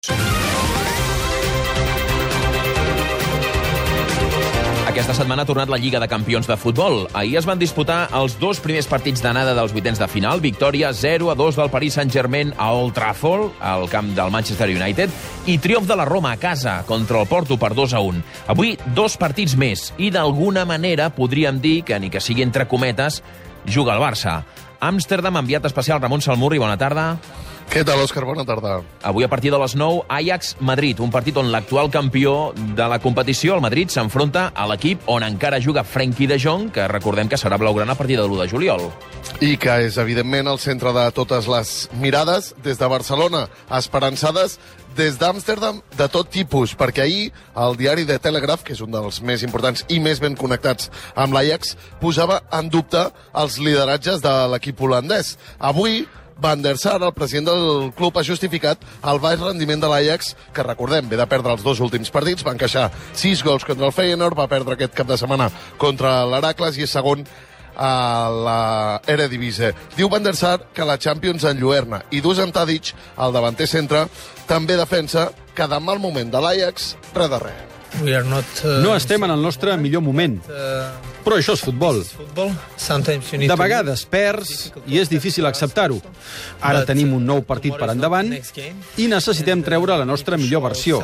Aquesta setmana ha tornat la Lliga de Campions de futbol. Ahir es van disputar els dos primers partits d'anada dels vuitens de final. Victòria 0-2 del Paris Saint-Germain a Old Trafford, al camp del Manchester United, i triomf de la Roma a casa contra el Porto per 2-1. Avui, dos partits més, i d'alguna manera podríem dir que, ni que sigui entre cometes, juga el Barça. Amsterdam, enviat especial Ramon Salmurri, bona tarda. Què tal, Òscar? Bona tarda. Avui a partir de les 9, Ajax-Madrid, un partit on l'actual campió de la competició, el Madrid, s'enfronta a l'equip on encara juga Frenkie de Jong, que recordem que serà blaugrana a partir de l'1 de juliol. I que és, evidentment, el centre de totes les mirades des de Barcelona, esperançades des d'Amsterdam de tot tipus, perquè ahir el diari The Telegraph, que és un dels més importants i més ben connectats amb l'Ajax, posava en dubte els lideratges de l'equip holandès. Avui, Van der Sar, el president del club, ha justificat el baix rendiment de l'Ajax, que recordem, ve de perdre els dos últims partits, va encaixar 6 gols contra el Feyenoord, va perdre aquest cap de setmana contra l'Heracles i és segon a la Eredivisie. Diu Van der Sar que la Champions enlluerna i Dusan Tadic, el davanter centre, també defensa que de mal moment de l'Ajax, res de res. No estem en el nostre millor moment, però això és futbol. De vegades perds i és difícil acceptar-ho. Ara tenim un nou partit per endavant i necessitem treure la nostra millor versió.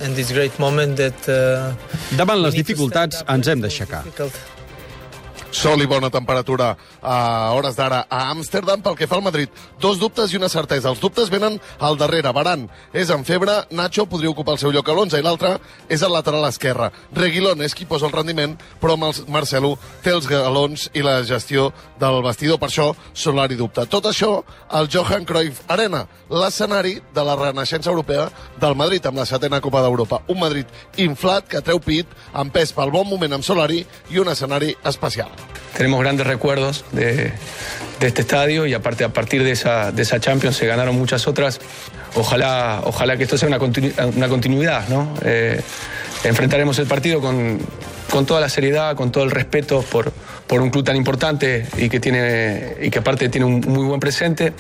Davant les dificultats ens hem d'aixecar. Sol i bona temperatura a hores d'ara a Amsterdam. Pel que fa al Madrid, dos dubtes i una certesa. Els dubtes venen al darrere. Varane és en febre, Nacho podria ocupar el seu lloc a l'11 i l'altre és el lateral esquerre. Reguilón és qui posa el rendiment, però Marcelo té els galons i la gestió del vestidor. Per això Solari dubta. Tot això al Johan Cruyff Arena, l'escenari de la renaixença europea del Madrid amb la 7ª Copa d'Europa. Un Madrid inflat que treu pit, amb pes pel bon moment amb Solari i un escenari especial. Tenemos grandes recuerdos de este estadio y aparte a partir de esa Champions se ganaron muchas otras. Ojalá que esto sea una continuidad, ¿no? Enfrentaremos el partido con toda la seriedad, con todo el respeto por un club tan importante y que aparte tiene un muy buen presente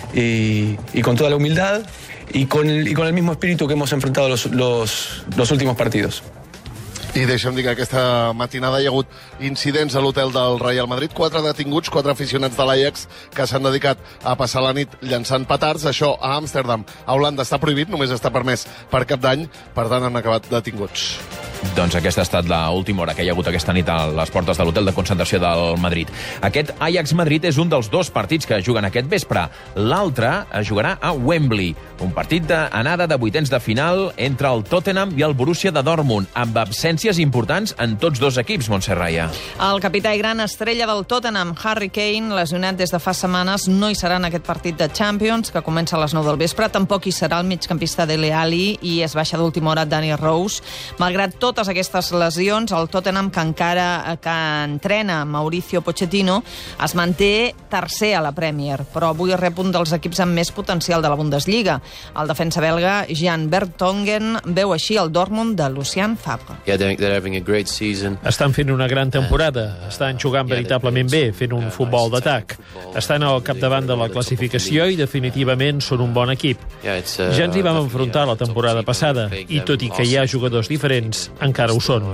y con toda la humildad y con el mismo espíritu que hemos enfrentado los últimos partidos. I deixa'm dir que aquesta matinada hi ha hagut incidents a l'hotel del Real Madrid. 4 detinguts, 4 aficionats de l'Ajax que s'han dedicat a passar la nit llançant petards. Això a Amsterdam. A Holanda està prohibit, només està permès per Cap d'Any. Per tant, han acabat detinguts. Doncs aquesta ha estat l'última hora que hi ha hagut aquesta nit a les portes de l'hotel de concentració del Madrid. Aquest Ajax-Madrid és un dels dos partits que juguen aquest vespre. L'altre es jugarà a Wembley, un partit d'anada de vuitens de final entre el Tottenham i el Borussia de Dortmund, amb absències importants en tots dos equips, Montse Raya. El capità i gran estrella del Tottenham, Harry Kane, lesionat des de fa setmanes, no hi serà en aquest partit de Champions, que comença a les 9 del vespre. Tampoc hi serà el migcampista Dele Alli i es baixa d'última hora Danny Rose. Malgrat totes aquestes lesions, el Tottenham, que entrena Mauricio Pochettino, es manté tercer a la Premier, però avui rep un dels equips amb més potencial de la Bundesliga. El defensa belga Jan Vertonghen veu així el Dortmund de Lucien Favre. Estan fent una gran temporada, estan jugant veritablement bé, fent un futbol d'atac. Estan al capdavant de la classificació i definitivament són un bon equip. Ja ens hi vam enfrontar la temporada passada i tot i que hi ha jugadors diferents, encara ho són.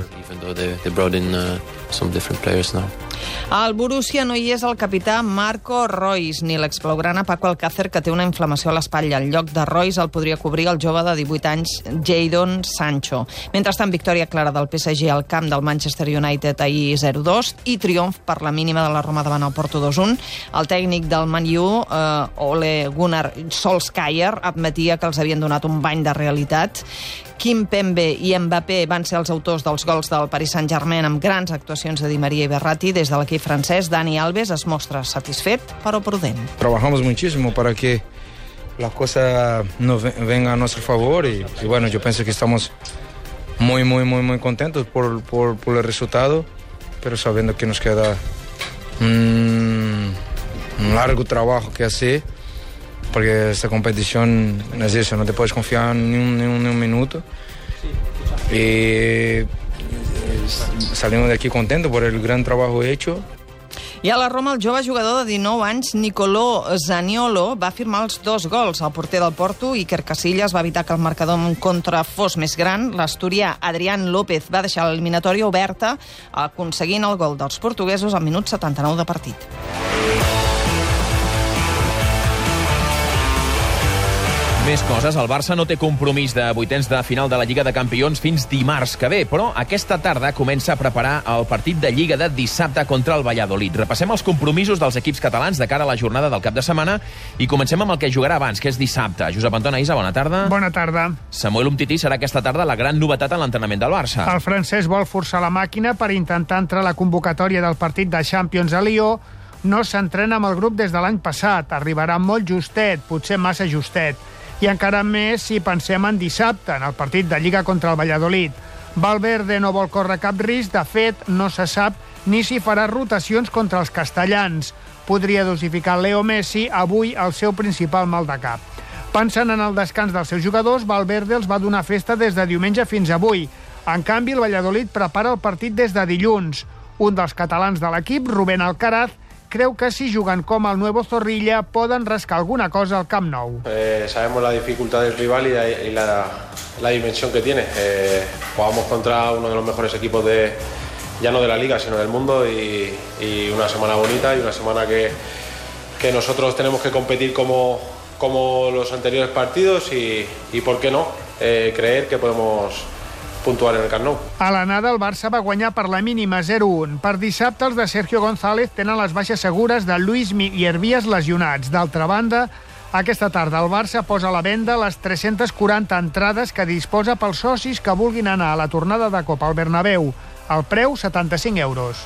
Al Borussia no hi és el capità Marco Reus ni l'exblaugrana Paco Alcácer, que té una inflamació a l'espatlla. En lloc de Reus el podria cobrir el jove de 18 anys Jadon Sancho. Mentrestant, victòria clara del PSG al camp del Manchester United ahir 0-2 i triomf per la mínima de la Roma davant el Porto 2-1. El tècnic del Man U, Ole Gunnar Solskjaer, admetia que els havien donat un bany de realitat. Kimpembe i Mbappé van ser els autors dels gols del Paris Saint-Germain amb grans actuacions de Di Maria i Verratti. Des de l'equip francès, Dani Alves es mostra satisfet, però prudent. Trabajamos muchísimo para que las cosas nos vengan a nuestro favor y bueno, yo pienso que estamos muy contentos por el resultado, pero sabiendo que nos queda un largo trabajo que hacer, porque esta competición es eso, no te puedes confiar ni un minuto. Y salimos de aquí contentos por el gran trabajo hecho. I a la Roma, el jove jugador de 19 anys, Nicolò Zaniolo, va firmar els 2 gols. El porter del Porto, Iker Casillas, va evitar que el marcador en contra fos més gran. L'asturià Adrián López va deixar l'eliminatòria oberta, aconseguint el gol dels portuguesos al minut 79 de partit. Més coses. El Barça no té compromís de vuitens de final de la Lliga de Campions fins dimarts que ve, però aquesta tarda comença a preparar el partit de Lliga de dissabte contra el Valladolid. Repassem els compromisos dels equips catalans de cara a la jornada del cap de setmana i comencem amb el que jugarà abans, que és dissabte. Josep Anton Aïssa, bona tarda. Bona tarda. Samuel Umtiti serà aquesta tarda la gran novetat en l'entrenament del Barça. El francès vol forçar la màquina per intentar entrar a la convocatòria del partit de Champions a Lió. No s'entrena amb el grup des de l'any passat. Arribarà molt justet, potser massa justet. I encara més si pensem en dissabte, en el partit de Lliga contra el Valladolid. Valverde no vol córrer cap risc, de fet, no se sap ni si farà rotacions contra els castellans. Podria dosificar Leo Messi, avui el seu principal mal de cap. Pensant en el descans dels seus jugadors, Valverde els va donar festa des de diumenge fins avui. En canvi, el Valladolid prepara el partit des de dilluns. Un dels catalans de l'equip, Rubén Alcaraz, creu que si juguen com el Nuevo Zorrilla poden rascar alguna cosa al Camp Nou. Sabemos la dificultad del rival y la dimensión que tiene. Jugamos contra uno de los mejores equipos ya no de la Liga, sino del mundo y una semana bonita y una semana que nosotros tenemos que competir como los anteriores partidos y ¿por qué no? Creer que podemos puntuar en el Camp Nou. A l'anada, el Barça va guanyar per la mínima 0-1. Per dissabte, els de Sergio González tenen les baixes segures de Luismi i Hervías lesionats. D'altra banda, aquesta tarda el Barça posa a la venda les 340 entrades que disposa pels socis que vulguin anar a la tornada de Copa al Bernabéu. El preu, 75 euros.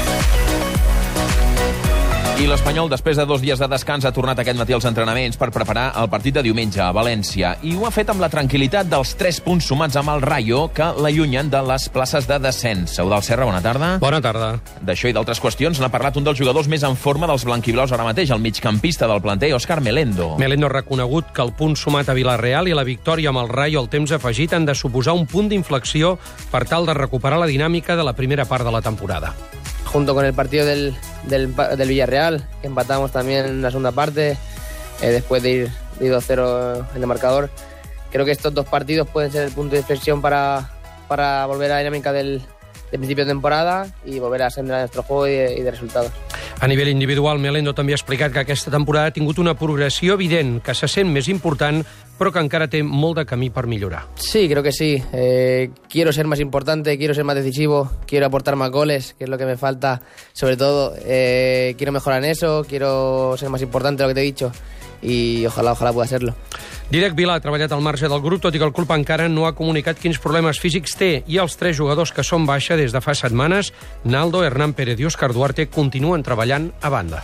I l'Espanyol, després de 2 dies de descans, ha tornat aquest matí als entrenaments per preparar el partit de diumenge a València. I ho ha fet amb la tranquil·litat dels 3 punts sumats amb el Rayo, que l'allunyen de les places de descens. Eudald Serra, bona tarda. Bona tarda. D'això i d'altres qüestions n'ha parlat un dels jugadors més en forma dels blanquiblaus ara mateix, el migcampista del planter, Òscar Melendo. Melendo ha reconegut que el punt sumat a Villarreal i la victòria amb el Rayo al temps afegit han de suposar un punt d'inflexió per tal de recuperar la dinàmica de la primera part de la temporada. Junto con el partido del Villarreal, que empatamos también en la segunda parte, después de ir 2-0 en el marcador. Creo que estos 2 partidos pueden ser el punto de inflexión para volver a la dinámica del principio de temporada y volver a sembrar nuestro juego y de resultados. A nivell individual, Melendo també ha explicat que aquesta temporada ha tingut una progressió evident, que se sent més important, però que encara té molt de camí per millorar. Sí, creo que sí. Quiero ser más importante, quiero ser más decisivo, quiero aportar más goles, que es lo que me falta. Sobre todo, quiero mejorar en eso, quiero ser más importante, lo que te he dicho, y ojalá pueda serlo. Dídac Vilà ha treballat al marge del grup, tot i que el club encara no ha comunicat quins problemes físics té, i els 3 jugadors que són baixa des de fa setmanes, Naldo, Hernán Pérez i Òscar Duarte, continuen treballant a banda.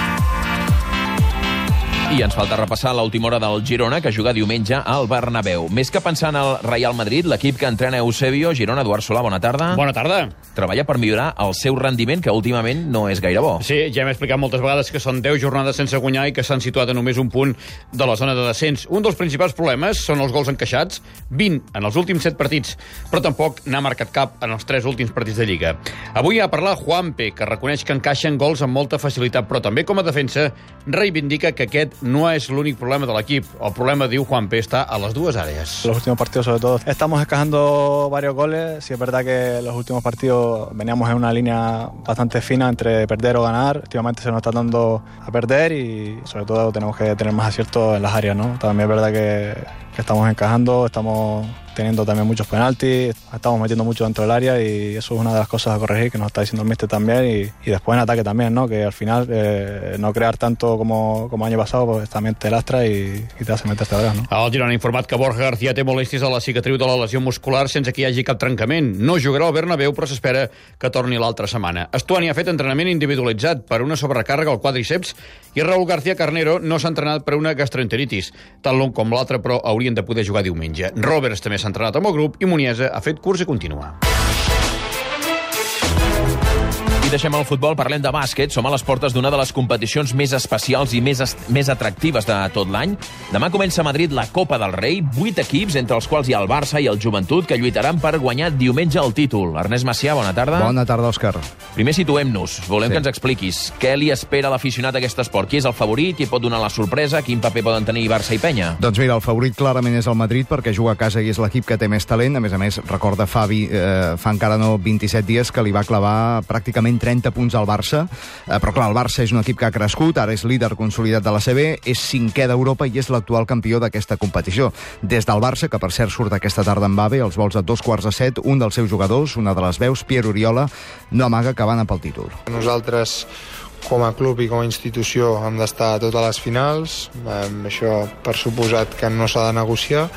I ens falta repassar l'última hora del Girona, que juga diumenge al Bernabéu. Més que pensar en el Real Madrid, l'equip que entrena Eusebio, Girona, Eduard Solà, bona tarda. Bona tarda. Treballa per millorar el seu rendiment, que últimament no és gaire bo. Sí, ja hem explicat moltes vegades que són 10 jornades sense guanyar i que s'han situat a només un punt de la zona de descens. Un dels principals problemes són els gols encaixats, 20 en els últims 7 partits, però tampoc n'ha marcat cap en els 3 últims partits de Lliga. Avui ha parlat Juanpe, que reconeix que encaixen gols amb molta facilitat, però també com a defensa reivindica que aquest no es l'únic problema de l'equip. El problema, diu Juanpe, está a las 2 áreas. Los últimos partidos, sobre todo, estamos encajando varios goles. Sí es verdad que los últimos partidos veníamos en una línea bastante fina entre perder o ganar. Últimamente se nos está dando a perder y, sobre todo, tenemos que tener más acierto en las áreas, ¿no? También es verdad que estamos encajando, estamos teniendo también muchos penaltis, estamos metiendo mucho dentro del área y eso es una de las cosas a corregir que nos está diciendo el míster también y después en ataque también, ¿no? Que al final no crear tanto como año pasado pues también te lastra y te hace meterte atrás, ¿no? El Girona ha informat que Borja García té molèsties a la cicatriu de la lesió muscular sense que hi hagi cap trencament. No jugarà al Bernabéu, però s'espera que torni l'altra setmana. Estuani ha fet entrenament individualitzat per una sobrecàrrega al quadríceps i Raúl García Carnero no s'ha entrenat per una gastroenteritis. Tant l'un com l'altre, però, haurien de poder jugar diumenge. Roberts també s'ha entrenat amb el grup i Muniesa ha fet cursa contínua. I I deixem el futbol, parlem de bàsquet. Som a les portes d'una de les competicions més especials i més atractives de tot l'any. Demà comença a Madrid la Copa del Rei, 8 equips, entre els quals hi ha el Barça i el Joventut, que lluitaran per guanyar diumenge el títol. Ernest Macià, bona tarda. Bona tarda, Òscar. Primer situem-nos. Volem que ens expliquis què li espera a l'aficionat a aquest esport. Qui és el favorit? Qui pot donar la sorpresa? Quin paper poden tenir Barça i Penya? Doncs mira, el favorit clarament és el Madrid, perquè juga a casa i és l'equip que té més talent. A més, recorda Fabi, fa encara no 27 dies que li va clavar pràcticament 30 punts al Barça. Però clar, el Barça és un equip que ha crescut, ara és líder consolidat de la CB, és 5è d'Europa i és l'actual campió d'aquesta competició. Des del Barça, que per cert surt aquesta tarda en AVE, els vols a 2:15, un dels seus jugadors, una de les veus, Pierre Oriola, no amaga que van a pel títol. Nosaltres, com a club i com a institució, hem d'estar a totes les finals. Això, per suposat, que no s'ha de negociar.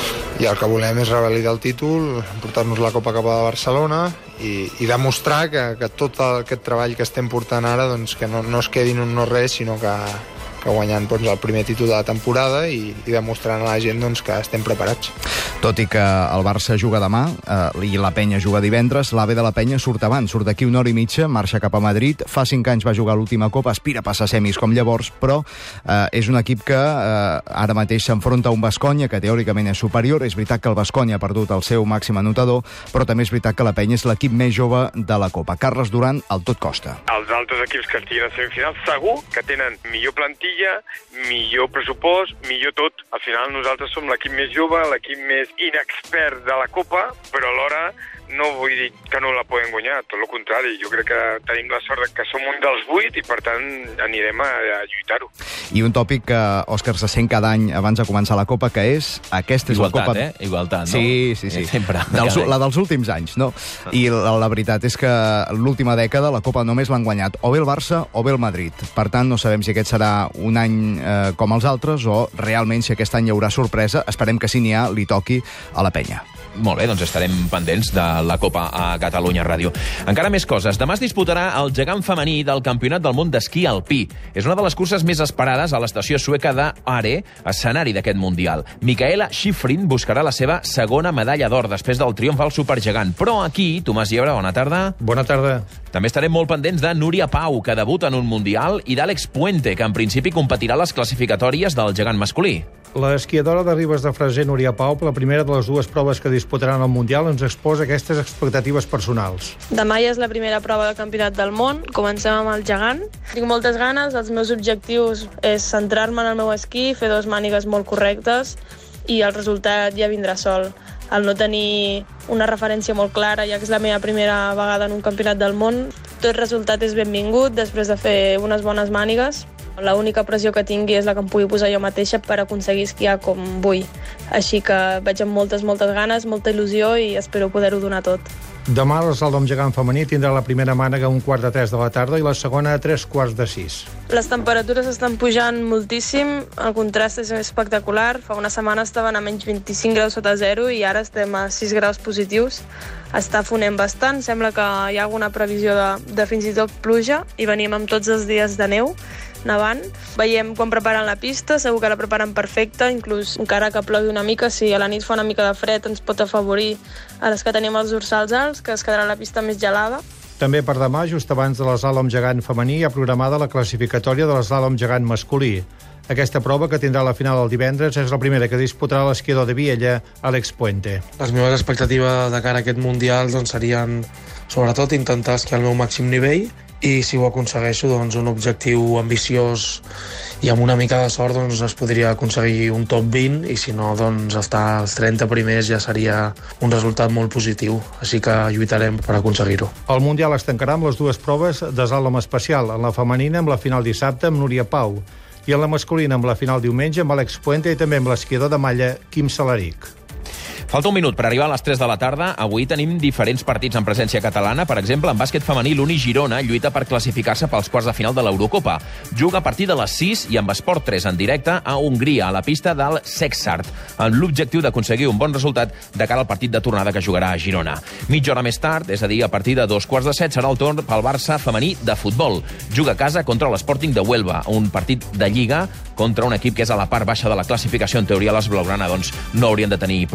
I el que volem és revalidar el títol, portar-nos la Copa cap a Barcelona i demostrar que tot aquest treball que estem portant ara, doncs, que no es quedi en un no res, sinó que guanyant el primer títol de la temporada i demostrant a la gent que estem preparats. Tot i que el Barça juga demà i la Penya juga divendres, l'AVE de la Penya surt abans, surt d'aquí 1 hora i mitja, marxa cap a Madrid. Fa 5 anys va jugar l'última Copa, aspira a passar semis com llavors, però és un equip que ara mateix s'enfronta a un Baskonia que teòricament és superior. És veritat que el Baskonia ha perdut el seu màxim anotador, però també és veritat que la Penya és l'equip més jove de la Copa. Carles Duran, al tot costa. Els altres equips que estiguin a semifinals segur que tenen millor plantilla, millor pressupost, millor tot. Al final nosaltres som l'equip més jove, l'equip més inexpert de la Copa, però alhora no vull dir que no la podem guanyar, tot el contrari. Jo crec que tenim la sort que som un dels 8 i, per tant, anirem a lluitar-ho. I un tòpic que, Òscar, se sent cada any abans de començar la Copa, que és... Aquesta és igualtat, la Copa... Igualtat, no? Sí. Sempre. La dels últims anys, no? I la veritat és que l'última dècada la Copa només l'han guanyat o bé el Barça o bé el Madrid. Per tant, no sabem si aquest serà un any com els altres o realment si aquest any hi haurà sorpresa. Esperem que si n'hi ha, li toqui a la Penya. Molt bé, doncs estarem pendents de la Copa a Catalunya Ràdio. Encara més coses. Demà es disputarà el gegant femení del Campionat del Món d'Esquí Alpí. És una de les curses més esperades a l'estació sueca d'Are, escenari d'aquest Mundial. Micaela Schifrin buscarà la seva segona medalla d'or després del triomf al supergegant. Però aquí, Tomàs Llebre, bona tarda. Bona tarda. També estarem molt pendents de Núria Pau, que debuta en un Mundial, i d'Àlex Puente, que en principi competirà a les classificatòries del gegant masculí. L'esquiadora de Ribes de Freser, Núria Pau, per la primera de les 2 proves que disputaran al Mundial, ens exposa aquestes expectatives personals. Demà ja és la primera prova del Campionat del Món. Comencem amb el gegant. Tinc moltes ganes. Els meus objectius és centrar-me en el meu esquí, fer 2 mànigues molt correctes i el resultat ja vindrà sol. Al no tenir una referència molt clara, ja que és la meva primera vegada en un Campionat del Món, tot resultat és benvingut després de fer unes bones mànigues. L'única pressió que tingui és la que em pugui posar jo mateixa per aconseguir esquiar com vull. Així que vaig amb moltes ganes, molta il·lusió i espero poder-ho donar tot. Demà l'eslàlom gegant femení tindrà la primera mànega a 2:45 de la tarda i la segona a 5:45. Les temperatures estan pujant moltíssim, el contrast és espectacular. Fa una setmana estaven a menys 25 graus sota zero i ara estem a 6 graus positius. Està fonent bastant, sembla que hi ha alguna previsió de fins i tot pluja i venim amb tots els dies de neu, nevant. Veiem quan preparen la pista, segur que la preparen perfecta, inclús encara que plogui una mica, si a la nit fa una mica de fred ens pot afavorir a les que tenim els dorsals alts, que es quedarà la pista més gelada. També per demà, just abans de l'eslàlom gegant femení, hi ha programada la classificatòria de l'eslàlom gegant masculí. Aquesta prova, que tindrà la final el divendres, és la primera que disputarà l'esquiador de Viella, Àlex Puente. Les meves expectatives de cara a aquest Mundial serien, sobretot, intentar esquiar al meu màxim nivell i, si ho aconsegueixo, un objectiu ambiciós i amb una mica de sort es podria aconseguir un top 20 i, si no, estar als 30 primers ja seria un resultat molt positiu. Així que lluitarem per aconseguir-ho. El Mundial es tancarà amb les 2 proves d'eslàlom especial, en la femenina amb la final dissabte amb Núria Pau i en la masculina amb la final diumenge amb Àlex Puente i també amb l'esquiador de malla Quim Salaric. Falta un minut per arribar a les 3 de la tarda. Avui tenim diferents partits en presència catalana. Per exemple, en bàsquet femení, l'Uni Girona lluita per classificar-se pels quarts de final de l'Eurocopa. Juga a partir de les 6 i amb Esport 3 en directe a Hongria, a la pista del Sexart, amb l'objectiu d'aconseguir un bon resultat de cara al partit de tornada que jugarà a Girona. Mitja hora més tard, és a dir, a partir de 2:15, serà el torn pel Barça femení de futbol. Juga a casa contra l'Sporting de Huelva, un partit de Lliga contra un equip que és a la part baixa de la classificació. En teoria, les blaugrana no haurien de tenir problemes.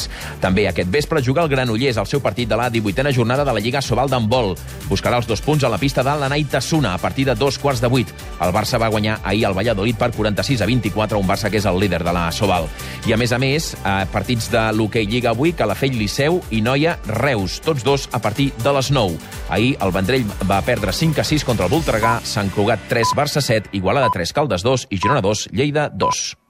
més. També aquest vespre juga el Granollers al seu partit de la 18a jornada de la Lliga Sobal d'handbol. Buscarà els 2 punts a la pista de l'Anaitasuna a partir de 7:45. El Barça va guanyar ahir al Valladolid per 46-24, un Barça que és el líder de la Sobal. I a més, partits de l'Hockey Lliga avui, Calafell Liceu i Noia Reus, tots dos a partir de les 9. Ahir el Vendrell va perdre 5-6 contra el Voltregà, Sant Cugat 3, Barça 7, Igualada 3, Caldes 2 i Girona 2, Lleida 2.